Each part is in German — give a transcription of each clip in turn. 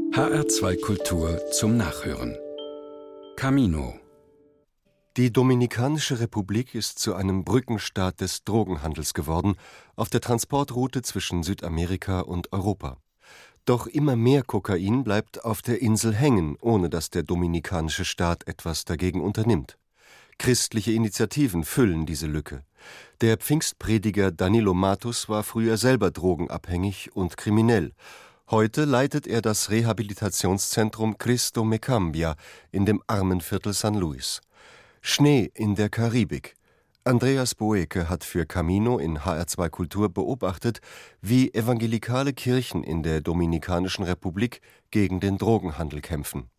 HR2 Kultur zum Nachhören. Camino. Die Dominikanische Republik ist zu einem Brückenstaat des Drogenhandels geworden, auf der Transportroute zwischen Südamerika und Europa. Doch immer mehr Kokain bleibt auf der Insel hängen, ohne dass der dominikanische Staat etwas dagegen unternimmt. Christliche Initiativen füllen diese Lücke. Der Pfingstprediger Danilo Matos war früher selber drogenabhängig und kriminell. Heute leitet er das Rehabilitationszentrum Cristo Me Cambia in dem Armenviertel San Luis. Schnee in der Karibik. Andreas Boeke hat für Camino in HR2 Kultur beobachtet, wie evangelikale Kirchen in der Dominikanischen Republik gegen den Drogenhandel kämpfen.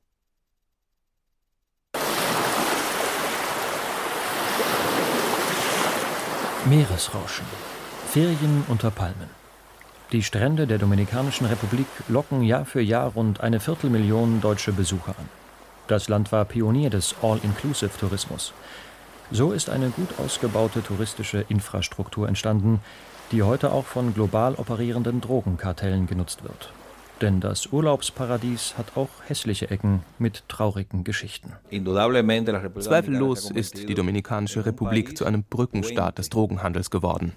Meeresrauschen. Ferien unter Palmen. Die Strände der Dominikanischen Republik locken Jahr für Jahr rund 250.000 deutsche Besucher an. Das Land war Pionier des All-Inclusive-Tourismus. So ist eine gut ausgebaute touristische Infrastruktur entstanden, die heute auch von global operierenden Drogenkartellen genutzt wird. Denn das Urlaubsparadies hat auch hässliche Ecken mit traurigen Geschichten. Zweifellos ist die Dominikanische Republik zu einem Brückenstaat des Drogenhandels geworden,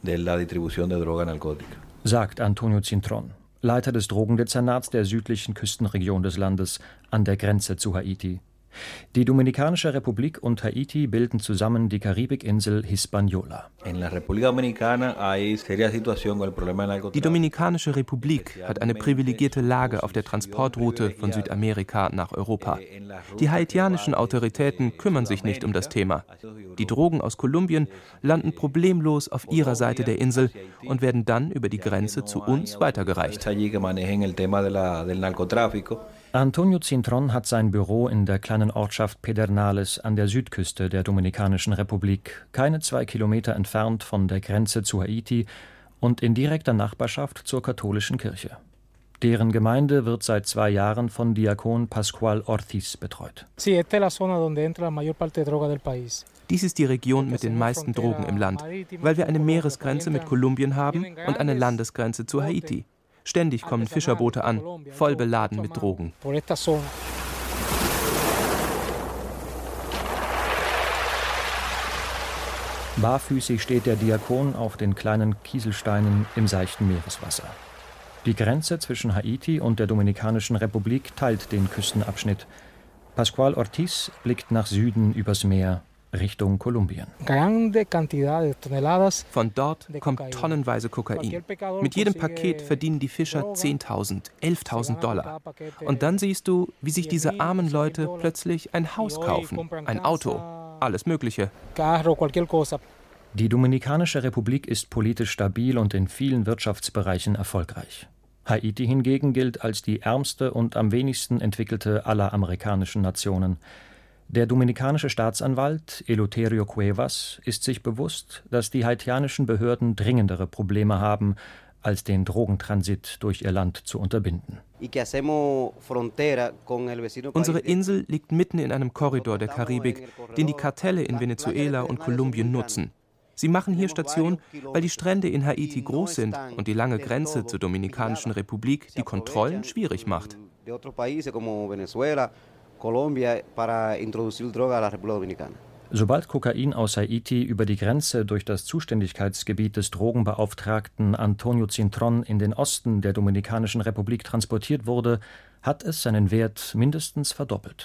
sagt Antonio Cintron, Leiter des Drogendezernats der südlichen Küstenregion des Landes an der Grenze zu Haiti. Die Dominikanische Republik und Haiti bilden zusammen die Karibikinsel Hispaniola. Die Dominikanische Republik hat eine privilegierte Lage auf der Transportroute von Südamerika nach Europa. Die haitianischen Autoritäten kümmern sich nicht um das Thema. Die Drogen aus Kolumbien landen problemlos auf ihrer Seite der Insel und werden dann über die Grenze zu uns weitergereicht. Antonio Cintron hat sein Büro in der kleinen Ortschaft Pedernales an der Südküste der Dominikanischen Republik, keine 2 Kilometer entfernt von der Grenze zu Haiti und in direkter Nachbarschaft zur katholischen Kirche. Deren Gemeinde wird seit 2 Jahren von Diakon Pascual Ortiz betreut. Dies ist die Region mit den meisten Drogen im Land, weil wir eine Meeresgrenze mit Kolumbien haben und eine Landesgrenze zu Haiti. Ständig kommen Fischerboote an, voll beladen mit Drogen. Barfüßig steht der Diakon auf den kleinen Kieselsteinen im seichten Meereswasser. Die Grenze zwischen Haiti und der Dominikanischen Republik teilt den Küstenabschnitt. Pascual Ortiz blickt nach Süden übers Meer, Richtung Kolumbien. Von dort kommt tonnenweise Kokain. Mit jedem Paket verdienen die Fischer 10.000, 11.000 $. Und dann siehst du, wie sich diese armen Leute plötzlich ein Haus kaufen, ein Auto, alles Mögliche. Die Dominikanische Republik ist politisch stabil und in vielen Wirtschaftsbereichen erfolgreich. Haiti hingegen gilt als die ärmste und am wenigsten entwickelte aller amerikanischen Nationen. Der dominikanische Staatsanwalt Eleuterio Cuevas ist sich bewusst, dass die haitianischen Behörden dringendere Probleme haben, als den Drogentransit durch ihr Land zu unterbinden. Unsere Insel liegt mitten in einem Korridor der Karibik, den die Kartelle in Venezuela und Kolumbien nutzen. Sie machen hier Station, weil die Strände in Haiti groß sind und die lange Grenze zur Dominikanischen Republik die Kontrollen schwierig macht. Sobald Kokain aus Haiti über die Grenze durch das Zuständigkeitsgebiet des Drogenbeauftragten Antonio Cintron in den Osten der Dominikanischen Republik transportiert wurde, hat es seinen Wert mindestens verdoppelt.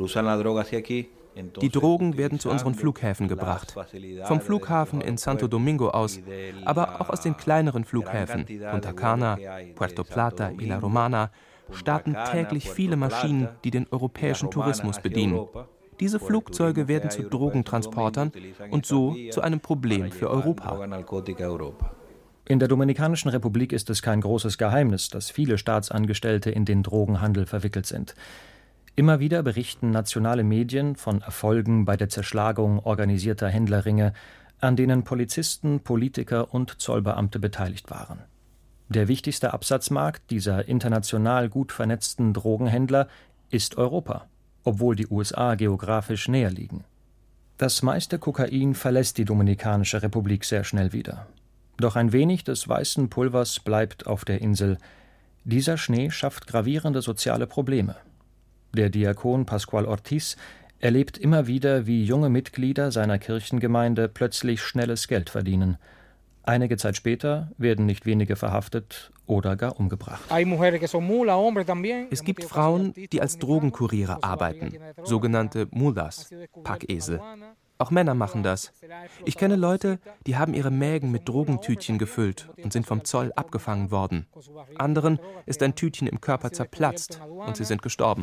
Die Drogen werden zu unseren Flughäfen gebracht. Vom Flughafen in Santo Domingo aus, aber auch aus den kleineren Flughäfen, Punta Cana, Puerto Plata, La Romana, starten täglich viele Maschinen, die den europäischen Tourismus bedienen. Diese Flugzeuge werden zu Drogentransportern und so zu einem Problem für Europa. In der Dominikanischen Republik ist es kein großes Geheimnis, dass viele Staatsangestellte in den Drogenhandel verwickelt sind. Immer wieder berichten nationale Medien von Erfolgen bei der Zerschlagung organisierter Händlerringe, an denen Polizisten, Politiker und Zollbeamte beteiligt waren. Der wichtigste Absatzmarkt dieser international gut vernetzten Drogenhändler ist Europa, obwohl die USA geografisch näher liegen. Das meiste Kokain verlässt die Dominikanische Republik sehr schnell wieder. Doch ein wenig des weißen Pulvers bleibt auf der Insel. Dieser Schnee schafft gravierende soziale Probleme. Der Diakon Pascual Ortiz erlebt immer wieder, wie junge Mitglieder seiner Kirchengemeinde plötzlich schnelles Geld verdienen. Einige Zeit später werden nicht wenige verhaftet oder gar umgebracht. Es gibt Frauen, die als Drogenkuriere arbeiten, sogenannte Mulas, Packesel. Auch Männer machen das. Ich kenne Leute, die haben ihre Mägen mit Drogentütchen gefüllt und sind vom Zoll abgefangen worden. Anderen ist ein Tütchen im Körper zerplatzt und sie sind gestorben.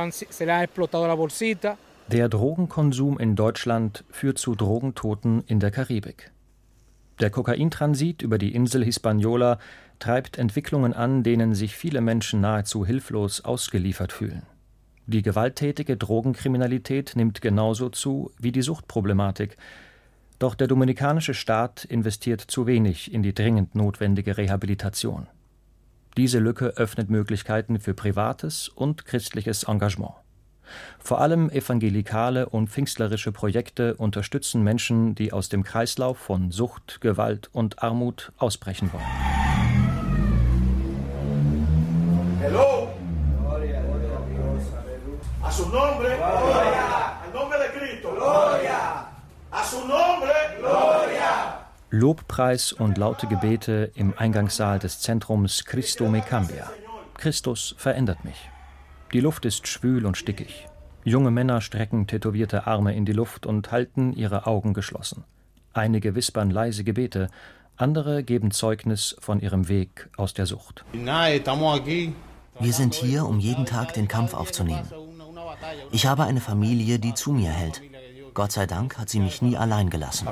Der Drogenkonsum in Deutschland führt zu Drogentoten in der Karibik. Der Kokaintransit über die Insel Hispaniola treibt Entwicklungen an, denen sich viele Menschen nahezu hilflos ausgeliefert fühlen. Die gewalttätige Drogenkriminalität nimmt genauso zu wie die Suchtproblematik. Doch der dominikanische Staat investiert zu wenig in die dringend notwendige Rehabilitation. Diese Lücke öffnet Möglichkeiten für privates und christliches Engagement. Vor allem evangelikale und pfingstlerische Projekte unterstützen Menschen, die aus dem Kreislauf von Sucht, Gewalt und Armut ausbrechen wollen. Hello. A su nombre. Gloria. Al nombre de Cristo. Gloria. A su nombre. Gloria. Lobpreis und laute Gebete im Eingangssaal des Zentrums Cristo me cambia. Christus verändert mich. Die Luft ist schwül und stickig. Junge Männer strecken tätowierte Arme in die Luft und halten ihre Augen geschlossen. Einige wispern leise Gebete, andere geben Zeugnis von ihrem Weg aus der Sucht. Wir sind hier, um jeden Tag den Kampf aufzunehmen. Ich habe eine Familie, die zu mir hält. Gott sei Dank hat sie mich nie allein gelassen.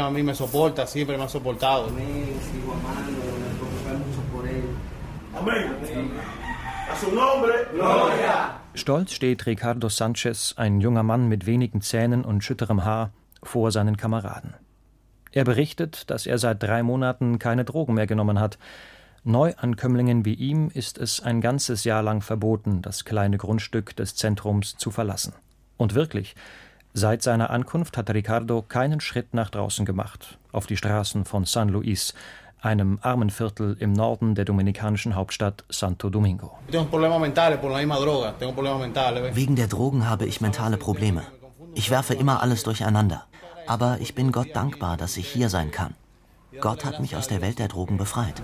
Stolz steht Ricardo Sanchez, ein junger Mann mit wenigen Zähnen und schütterem Haar, vor seinen Kameraden. Er berichtet, dass er seit 3 Monaten keine Drogen mehr genommen hat. Neuankömmlingen wie ihm ist es ein ganzes Jahr lang verboten, das kleine Grundstück des Zentrums zu verlassen. Und wirklich, seit seiner Ankunft hat Ricardo keinen Schritt nach draußen gemacht, auf die Straßen von San Luis, einem Armenviertel im Norden der dominikanischen Hauptstadt Santo Domingo. Wegen der Drogen habe ich mentale Probleme. Ich werfe immer alles durcheinander. Aber ich bin Gott dankbar, dass ich hier sein kann. Gott hat mich aus der Welt der Drogen befreit.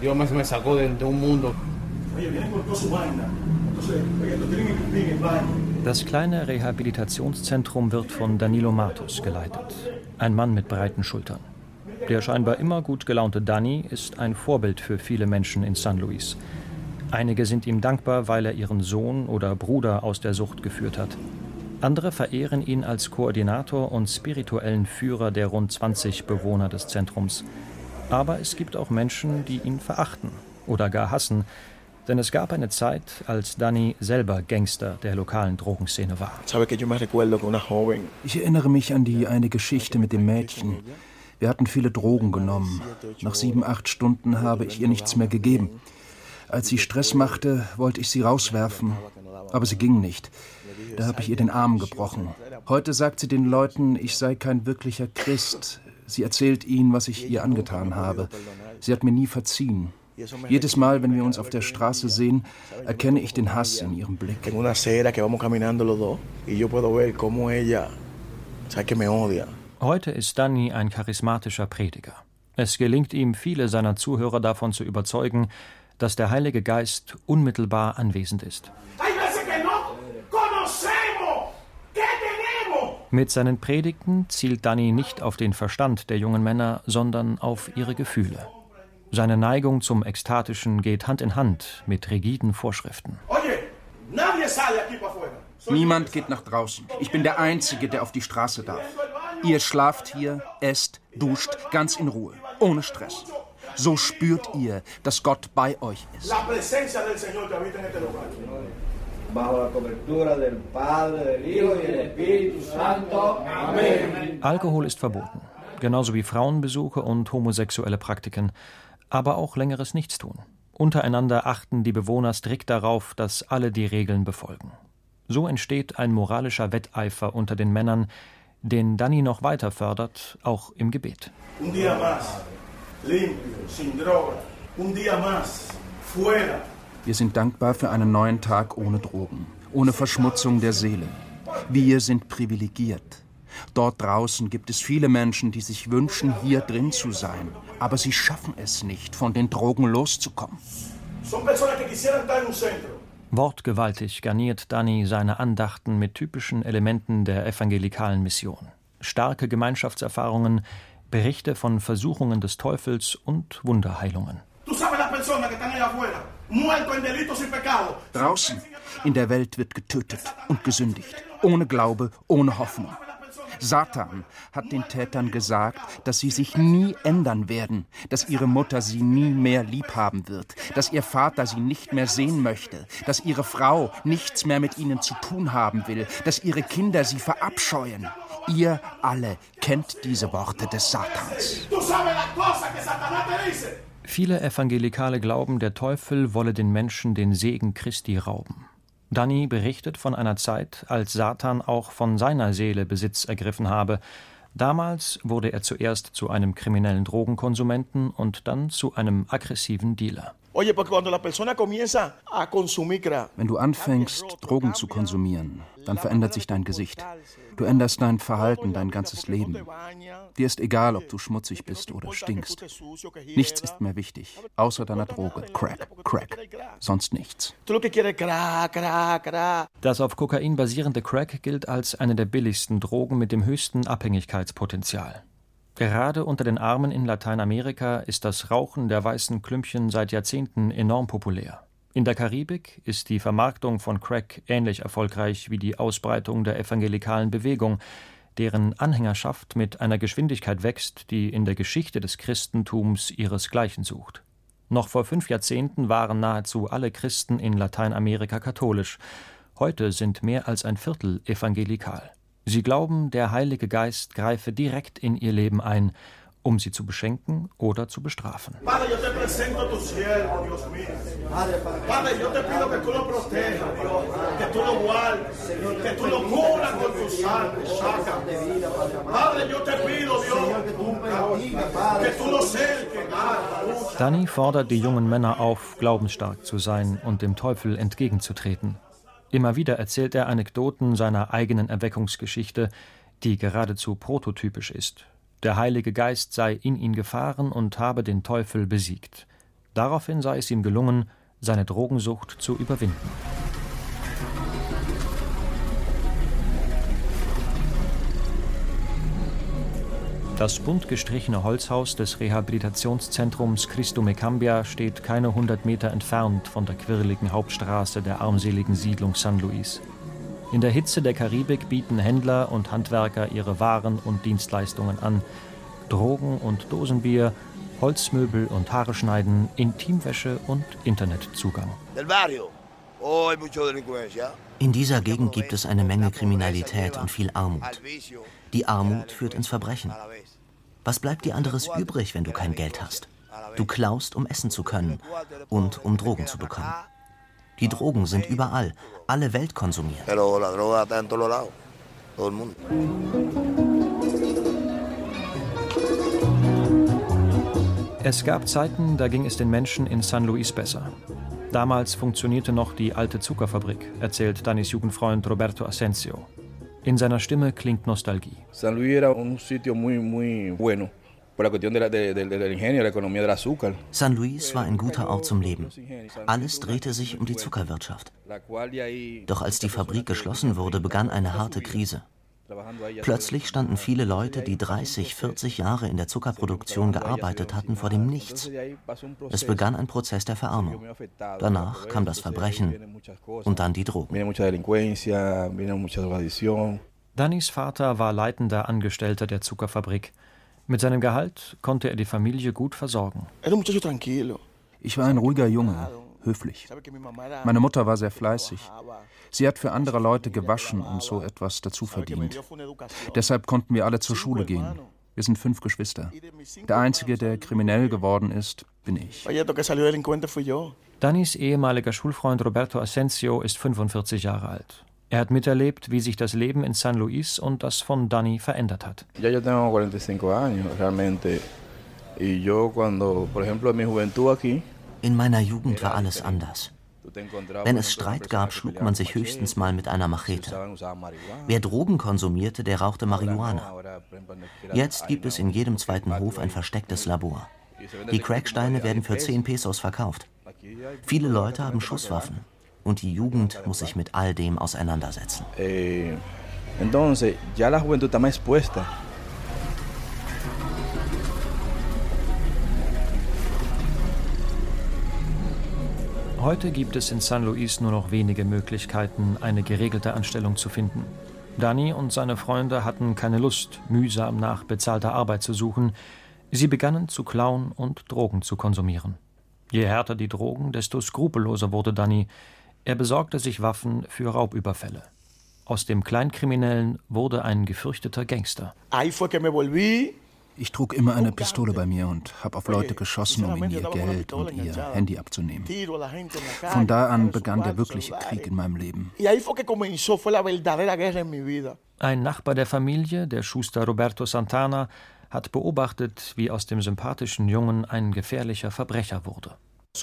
Das kleine Rehabilitationszentrum wird von Danilo Matos geleitet, ein Mann mit breiten Schultern. Der scheinbar immer gut gelaunte Dani ist ein Vorbild für viele Menschen in San Luis. Einige sind ihm dankbar, weil er ihren Sohn oder Bruder aus der Sucht geführt hat. Andere verehren ihn als Koordinator und spirituellen Führer der rund 20 Bewohner des Zentrums. Aber es gibt auch Menschen, die ihn verachten oder gar hassen, denn es gab eine Zeit, als Dani selber Gangster der lokalen Drogenszene war. Ich erinnere mich an die eine Geschichte mit dem Mädchen. Wir hatten viele Drogen genommen. Nach 7, 8 Stunden habe ich ihr nichts mehr gegeben. Als sie Stress machte, wollte ich sie rauswerfen, aber sie ging nicht. Da habe ich ihr den Arm gebrochen. Heute sagt sie den Leuten, ich sei kein wirklicher Christ. Sie erzählt ihnen, was ich ihr angetan habe. Sie hat mir nie verziehen. Jedes Mal, wenn wir uns auf der Straße sehen, erkenne ich den Hass in ihrem Blick. Heute ist Dani ein charismatischer Prediger. Es gelingt ihm, viele seiner Zuhörer davon zu überzeugen, dass der Heilige Geist unmittelbar anwesend ist. Mit seinen Predigten zielt Dani nicht auf den Verstand der jungen Männer, sondern auf ihre Gefühle. Seine Neigung zum Ekstatischen geht Hand in Hand mit rigiden Vorschriften. Niemand geht nach draußen. Ich bin der Einzige, der auf die Straße darf. Ihr schlaft hier, esst, duscht, ganz in Ruhe, ohne Stress. So spürt ihr, dass Gott bei euch ist. Alkohol ist verboten, genauso wie Frauenbesuche und homosexuelle Praktiken, aber auch längeres Nichtstun. Untereinander achten die Bewohner strikt darauf, dass alle die Regeln befolgen. So entsteht ein moralischer Wetteifer unter den Männern, den Dani noch weiter fördert, auch im Gebet. Un día más, limpio, sin droga. Un día más, fuera Wir sind dankbar für einen neuen Tag ohne Drogen, ohne Verschmutzung der Seele. Wir sind privilegiert. Dort draußen gibt es viele Menschen, die sich wünschen, hier drin zu sein. Aber sie schaffen es nicht, von den Drogen loszukommen. Wortgewaltig garniert Dani seine Andachten mit typischen Elementen der evangelikalen Mission. Starke Gemeinschaftserfahrungen, Berichte von Versuchungen des Teufels und Wunderheilungen. Draußen in der Welt wird getötet und gesündigt, ohne Glaube, ohne Hoffnung. Satan hat den Tätern gesagt, dass sie sich nie ändern werden, dass ihre Mutter sie nie mehr lieb haben wird, dass ihr Vater sie nicht mehr sehen möchte, dass ihre Frau nichts mehr mit ihnen zu tun haben will, dass ihre Kinder sie verabscheuen. Ihr alle kennt diese Worte des Satans. Viele Evangelikale glauben, der Teufel wolle den Menschen den Segen Christi rauben. Dani berichtet von einer Zeit, als Satan auch von seiner Seele Besitz ergriffen habe. Damals wurde er zuerst zu einem kriminellen Drogenkonsumenten und dann zu einem aggressiven Dealer. Wenn du anfängst, Drogen zu konsumieren, dann verändert sich dein Gesicht. Du änderst dein Verhalten, dein ganzes Leben. Dir ist egal, ob du schmutzig bist oder stinkst. Nichts ist mehr wichtig, außer deiner Droge. Crack, Crack. Sonst nichts. Das auf Kokain basierende Crack gilt als eine der billigsten Drogen mit dem höchsten Abhängigkeitspotenzial. Gerade unter den Armen in Lateinamerika ist das Rauchen der weißen Klümpchen seit Jahrzehnten enorm populär. In der Karibik ist die Vermarktung von Crack ähnlich erfolgreich wie die Ausbreitung der evangelikalen Bewegung, deren Anhängerschaft mit einer Geschwindigkeit wächst, die in der Geschichte des Christentums ihresgleichen sucht. Noch vor 5 Jahrzehnten waren nahezu alle Christen in Lateinamerika katholisch. Heute sind mehr als ein Viertel evangelikal. Sie glauben, der Heilige Geist greife direkt in ihr Leben ein, um sie zu beschenken oder zu bestrafen. Dani fordert die jungen Männer auf, glaubensstark zu sein und dem Teufel entgegenzutreten. Immer wieder erzählt er Anekdoten seiner eigenen Erweckungsgeschichte, die geradezu prototypisch ist. Der Heilige Geist sei in ihn gefahren und habe den Teufel besiegt. Daraufhin sei es ihm gelungen, seine Drogensucht zu überwinden. Das bunt gestrichene Holzhaus des Rehabilitationszentrums Cristo Me Cambia steht keine 100 Meter entfernt von der quirligen Hauptstraße der armseligen Siedlung San Luis. In der Hitze der Karibik bieten Händler und Handwerker ihre Waren und Dienstleistungen an. Drogen und Dosenbier, Holzmöbel und Haare schneiden, Intimwäsche und Internetzugang. In dieser Gegend gibt es eine Menge Kriminalität und viel Armut. Die Armut führt ins Verbrechen. Was bleibt dir anderes übrig, wenn du kein Geld hast? Du klaust, um essen zu können und um Drogen zu bekommen. Die Drogen sind überall. Alle Welt konsumiert. Es gab Zeiten, da ging es den Menschen in San Luis besser. Damals funktionierte noch die alte Zuckerfabrik, erzählt Danis Jugendfreund Roberto Asensio. In seiner Stimme klingt Nostalgie. San Luis era un sitio muy bueno. San Luis war ein guter Ort zum Leben. Alles drehte sich um die Zuckerwirtschaft. Doch als die Fabrik geschlossen wurde, begann eine harte Krise. Plötzlich standen viele Leute, die 30, 40 Jahre in der Zuckerproduktion gearbeitet hatten, vor dem Nichts. Es begann ein Prozess der Verarmung. Danach kam das Verbrechen und dann die Drogen. Danis Vater war leitender Angestellter der Zuckerfabrik. Mit seinem Gehalt konnte er die Familie gut versorgen. Ich war ein ruhiger Junge, höflich. Meine Mutter war sehr fleißig. Sie hat für andere Leute gewaschen und so etwas dazu verdient. Deshalb konnten wir alle zur Schule gehen. Wir sind 5 Geschwister. Der Einzige, der kriminell geworden ist, bin ich. Danis ehemaliger Schulfreund Roberto Asensio ist 45 Jahre alt. Er hat miterlebt, wie sich das Leben in San Luis und das von Dani verändert hat. In meiner Jugend war alles anders. Wenn es Streit gab, schlug man sich höchstens mal mit einer Machete. Wer Drogen konsumierte, der rauchte Marihuana. Jetzt gibt es in jedem zweiten Hof ein verstecktes Labor. Die Cracksteine werden für 10 Pesos verkauft. Viele Leute haben Schusswaffen. Und die Jugend muss sich mit all dem auseinandersetzen. Entonces, ya la juventud está más expuesta. Heute gibt es in San Luis nur noch wenige Möglichkeiten, eine geregelte Anstellung zu finden. Dani und seine Freunde hatten keine Lust, mühsam nach bezahlter Arbeit zu suchen. Sie begannen zu klauen und Drogen zu konsumieren. Je härter die Drogen, desto skrupelloser wurde Dani. Er besorgte sich Waffen für Raubüberfälle. Aus dem Kleinkriminellen wurde ein gefürchteter Gangster. Ich trug immer eine Pistole bei mir und habe auf Leute geschossen, um ihnen ihr Geld und ihr Handy abzunehmen. Von da an begann der wirkliche Krieg in meinem Leben. Ein Nachbar der Familie, der Schuster Roberto Santana, hat beobachtet, wie aus dem sympathischen Jungen ein gefährlicher Verbrecher wurde.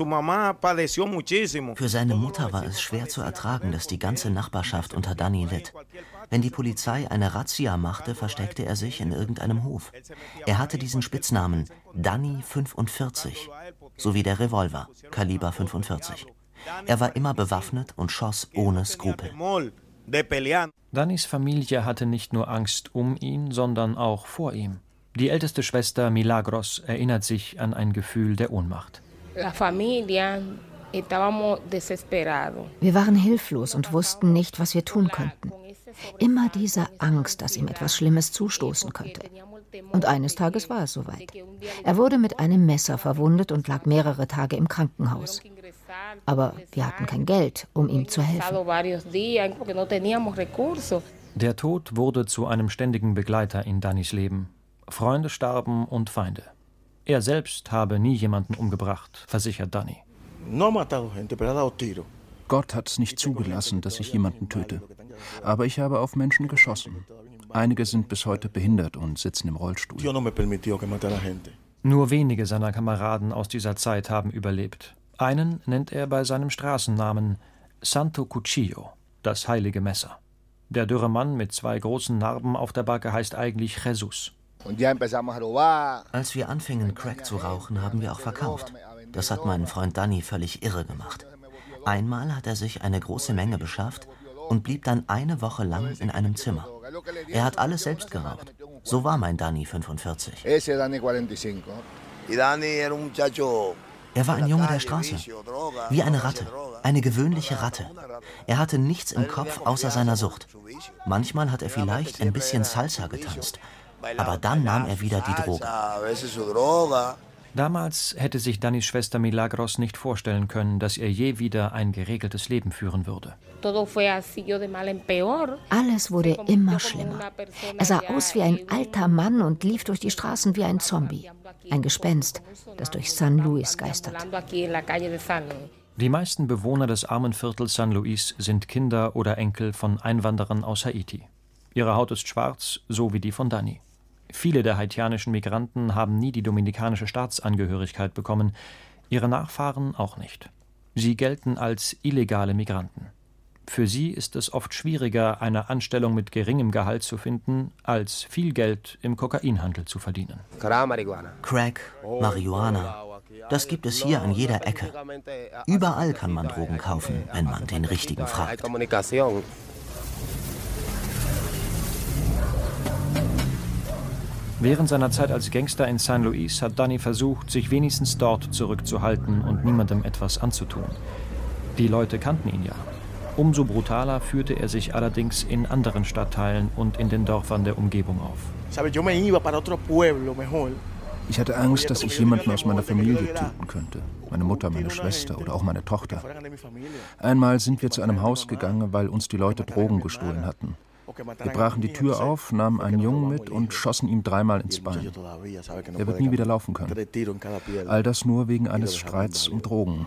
Für seine Mutter war es schwer zu ertragen, dass die ganze Nachbarschaft unter Dani litt. Wenn die Polizei eine Razzia machte, versteckte er sich in irgendeinem Hof. Er hatte diesen Spitznamen Dani 45, sowie der Revolver, Kaliber 45. Er war immer bewaffnet und schoss ohne Skrupel. Danis Familie hatte nicht nur Angst um ihn, sondern auch vor ihm. Die älteste Schwester Milagros erinnert sich an ein Gefühl der Ohnmacht. Wir waren hilflos und wussten nicht, was wir tun könnten. Immer diese Angst, dass ihm etwas Schlimmes zustoßen könnte. Und eines Tages war es soweit. Er wurde mit einem Messer verwundet und lag mehrere Tage im Krankenhaus. Aber wir hatten kein Geld, um ihm zu helfen. Der Tod wurde zu einem ständigen Begleiter in Danis Leben. Freunde starben und Feinde. Er selbst habe nie jemanden umgebracht, versichert Dani. Gott hat es nicht zugelassen, dass ich jemanden töte. Aber ich habe auf Menschen geschossen. Einige sind bis heute behindert und sitzen im Rollstuhl. Nur wenige seiner Kameraden aus dieser Zeit haben überlebt. Einen nennt er bei seinem Straßennamen Santo Cuchillo, das heilige Messer. Der dürre Mann mit 2 großen Narben auf der Backe heißt eigentlich Jesus. Als wir anfingen, Crack zu rauchen, haben wir auch verkauft. Das hat meinen Freund Dani völlig irre gemacht. Einmal hat er sich eine große Menge beschafft und blieb dann eine Woche lang in einem Zimmer. Er hat alles selbst geraucht. So war mein Dani 45. Er war ein Junge der Straße. Wie eine Ratte. Eine gewöhnliche Ratte. Er hatte nichts im Kopf außer seiner Sucht. Manchmal hat er vielleicht ein bisschen Salsa getanzt. Aber dann nahm er wieder die Droge. Damals hätte sich Danis Schwester Milagros nicht vorstellen können, dass er je wieder ein geregeltes Leben führen würde. Alles wurde immer schlimmer. Er sah aus wie ein alter Mann und lief durch die Straßen wie ein Zombie. Ein Gespenst, das durch San Luis geistert. Die meisten Bewohner des armen Viertels San Luis sind Kinder oder Enkel von Einwanderern aus Haiti. Ihre Haut ist schwarz, so wie die von Dani. Viele der haitianischen Migranten haben nie die dominikanische Staatsangehörigkeit bekommen, ihre Nachfahren auch nicht. Sie gelten als illegale Migranten. Für sie ist es oft schwieriger, eine Anstellung mit geringem Gehalt zu finden, als viel Geld im Kokainhandel zu verdienen. Crack, Marihuana, das gibt es hier an jeder Ecke. Überall kann man Drogen kaufen, wenn man den Richtigen fragt. Während seiner Zeit als Gangster in San Luis hat Dani versucht, sich wenigstens dort zurückzuhalten und niemandem etwas anzutun. Die Leute kannten ihn ja. Umso brutaler führte er sich allerdings in anderen Stadtteilen und in den Dörfern der Umgebung auf. Ich hatte Angst, dass ich jemanden aus meiner Familie töten könnte. Meine Mutter, meine Schwester oder auch meine Tochter. Einmal sind wir zu einem Haus gegangen, weil uns die Leute Drogen gestohlen hatten. Wir brachen die Tür auf, nahmen einen Jungen mit und schossen ihm 3-mal ins Bein. Er wird nie wieder laufen können. All das nur wegen eines Streits um Drogen.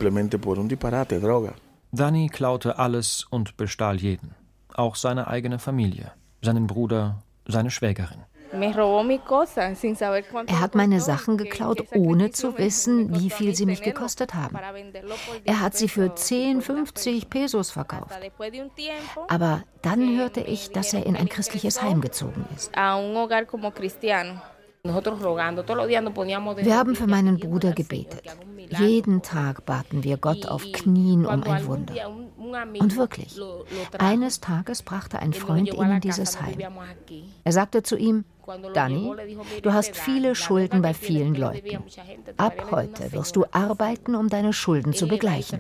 Dani klaute alles und bestahl jeden. Auch seine eigene Familie, seinen Bruder, seine Schwägerin. Er hat meine Sachen geklaut, ohne zu wissen, wie viel sie mich gekostet haben. Er hat sie für 10, 50 Pesos verkauft. Aber dann hörte ich, dass er in ein christliches Heim gezogen ist. Wir haben für meinen Bruder gebetet. Jeden Tag baten wir Gott auf Knien um ein Wunder. Und wirklich, eines Tages brachte ein Freund ihn in dieses Heim. Er sagte zu ihm: Dani, du hast viele Schulden bei vielen Leuten. Ab heute wirst du arbeiten, um deine Schulden zu begleichen.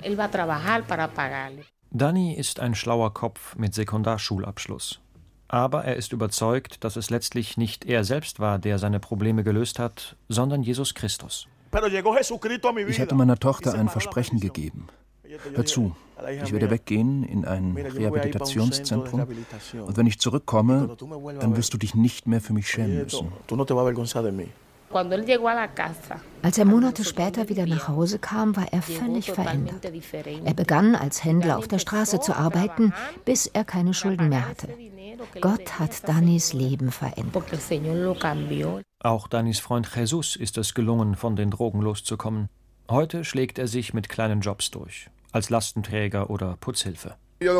Dani ist ein schlauer Kopf mit Sekundarschulabschluss. Aber er ist überzeugt, dass es letztlich nicht er selbst war, der seine Probleme gelöst hat, sondern Jesus Christus. Ich hatte meiner Tochter ein Versprechen gegeben. Hör zu, ich werde weggehen in ein Rehabilitationszentrum und wenn ich zurückkomme, dann wirst du dich nicht mehr für mich schämen müssen. Als er Monate später wieder nach Hause kam, war er völlig verändert. Er begann als Händler auf der Straße zu arbeiten, bis er keine Schulden mehr hatte. Gott hat Danis Leben verändert. Auch Danis Freund Jesus ist es gelungen, von den Drogen loszukommen. Heute schlägt er sich mit kleinen Jobs durch, als Lastenträger oder Putzhilfe.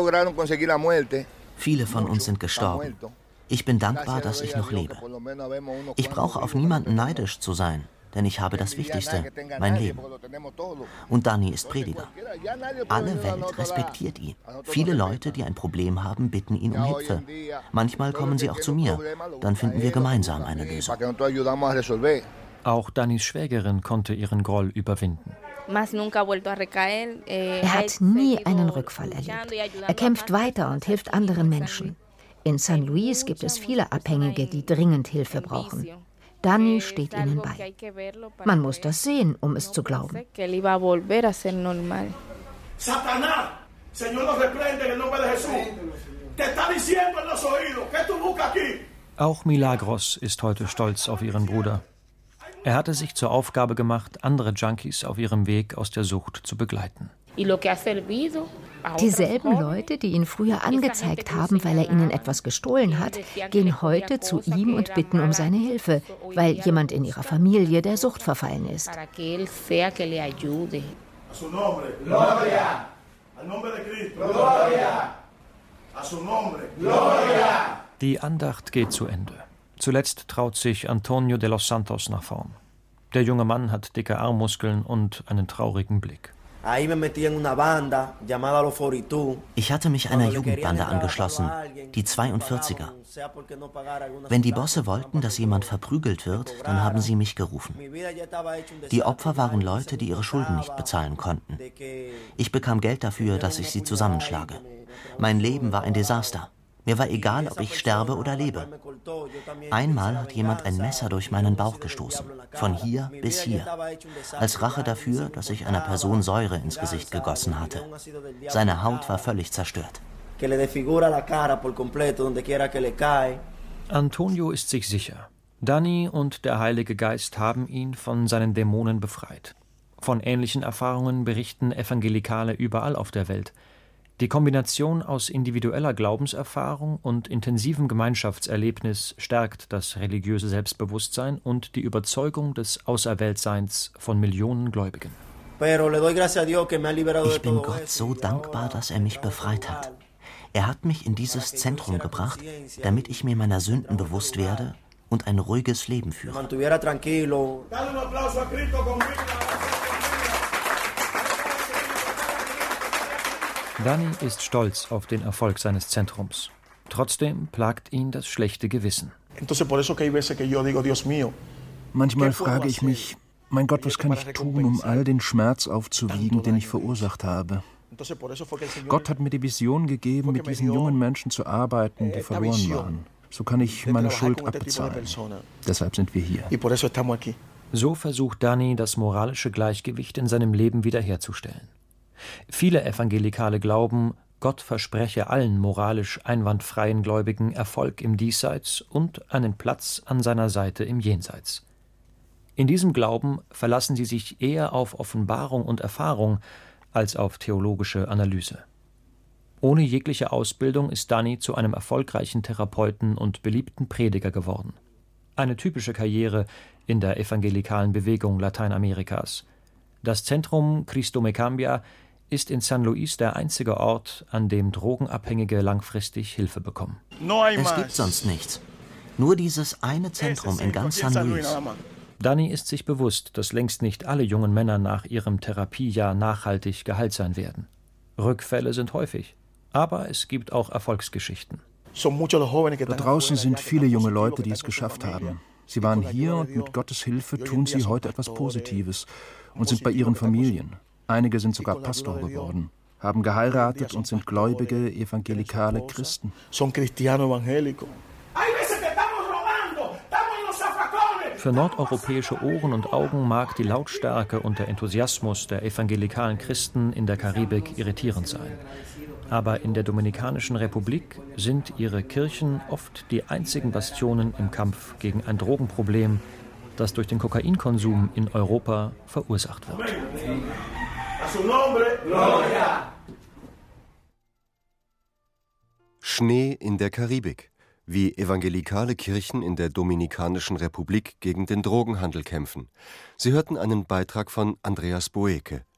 Viele von uns sind gestorben. Ich bin dankbar, dass ich noch lebe. Ich brauche auf niemanden neidisch zu sein, denn ich habe das Wichtigste, mein Leben. Und Dani ist Prediger. Alle Welt respektiert ihn. Viele Leute, die ein Problem haben, bitten ihn um Hilfe. Manchmal kommen sie auch zu mir. Dann finden wir gemeinsam eine Lösung. Auch Danis Schwägerin konnte ihren Groll überwinden. Er hat nie einen Rückfall erlebt. Er kämpft weiter und hilft anderen Menschen. In San Luis gibt es viele Abhängige, die dringend Hilfe brauchen. Dani steht ihnen bei. Man muss das sehen, um es zu glauben. Satanás, Señor nos reprende en el nombre de Jesús. Te está diciendo en los oídos, ¿qué tú buscas aquí? Auch Milagros ist heute stolz auf ihren Bruder. Er hatte sich zur Aufgabe gemacht, andere Junkies auf ihrem Weg aus der Sucht zu begleiten. Dieselben Leute, die ihn früher angezeigt haben, weil er ihnen etwas gestohlen hat, gehen heute zu ihm und bitten um seine Hilfe, weil jemand in ihrer Familie der Sucht verfallen ist. Die Andacht geht zu Ende. Zuletzt traut sich Antonio de los Santos nach vorn. Der junge Mann hat dicke Armmuskeln und einen traurigen Blick. Ich hatte mich einer Jugendbande angeschlossen, die 42er. Wenn die Bosse wollten, dass jemand verprügelt wird, dann haben sie mich gerufen. Die Opfer waren Leute, die ihre Schulden nicht bezahlen konnten. Ich bekam Geld dafür, dass ich sie zusammenschlage. Mein Leben war ein Desaster. Mir war egal, ob ich sterbe oder lebe. Einmal hat jemand ein Messer durch meinen Bauch gestoßen, von hier bis hier, als Rache dafür, dass ich einer Person Säure ins Gesicht gegossen hatte. Seine Haut war völlig zerstört. Antonio ist sich sicher. Dani und der Heilige Geist haben ihn von seinen Dämonen befreit. Von ähnlichen Erfahrungen berichten Evangelikale überall auf der Welt. Die Kombination aus individueller Glaubenserfahrung und intensivem Gemeinschaftserlebnis stärkt das religiöse Selbstbewusstsein und die Überzeugung des Auserwähltseins von Millionen Gläubigen. Ich bin Gott so dankbar, dass er mich befreit hat. Er hat mich in dieses Zentrum gebracht, damit ich mir meiner Sünden bewusst werde und ein ruhiges Leben führe. Dani ist stolz auf den Erfolg seines Zentrums. Trotzdem plagt ihn das schlechte Gewissen. Manchmal frage ich mich, mein Gott, was kann ich tun, um all den Schmerz aufzuwiegen, den ich verursacht habe? Gott hat mir die Vision gegeben, mit diesen jungen Menschen zu arbeiten, die verloren waren. So kann ich meine Schuld abbezahlen. Deshalb sind wir hier. So versucht Dani, das moralische Gleichgewicht in seinem Leben wiederherzustellen. Viele Evangelikale glauben, Gott verspreche allen moralisch einwandfreien Gläubigen Erfolg im Diesseits und einen Platz an seiner Seite im Jenseits. In diesem Glauben verlassen sie sich eher auf Offenbarung und Erfahrung als auf theologische Analyse. Ohne jegliche Ausbildung ist Dani zu einem erfolgreichen Therapeuten und beliebten Prediger geworden. Eine typische Karriere in der evangelikalen Bewegung Lateinamerikas. Das Zentrum Cristo Me Cambia ist in San Luis der einzige Ort, an dem Drogenabhängige langfristig Hilfe bekommen. Es gibt sonst nichts. Nur dieses eine Zentrum in ganz San Luis. Dani ist sich bewusst, dass längst nicht alle jungen Männer nach ihrem Therapiejahr nachhaltig geheilt sein werden. Rückfälle sind häufig, aber es gibt auch Erfolgsgeschichten. Da draußen sind viele junge Leute, die es geschafft haben. Sie waren hier und mit Gottes Hilfe tun sie heute etwas Positives und sind bei ihren Familien. Einige sind sogar Pastor geworden, haben geheiratet und sind gläubige, evangelikale Christen. Für nordeuropäische Ohren und Augen mag die Lautstärke und der Enthusiasmus der evangelikalen Christen in der Karibik irritierend sein. Aber in der Dominikanischen Republik sind ihre Kirchen oft die einzigen Bastionen im Kampf gegen ein Drogenproblem, das durch den Kokainkonsum in Europa verursacht wird. Schnee in der Karibik. Wie evangelikale Kirchen in der Dominikanischen Republik gegen den Drogenhandel kämpfen. Sie hörten einen Beitrag von Andreas Boeke.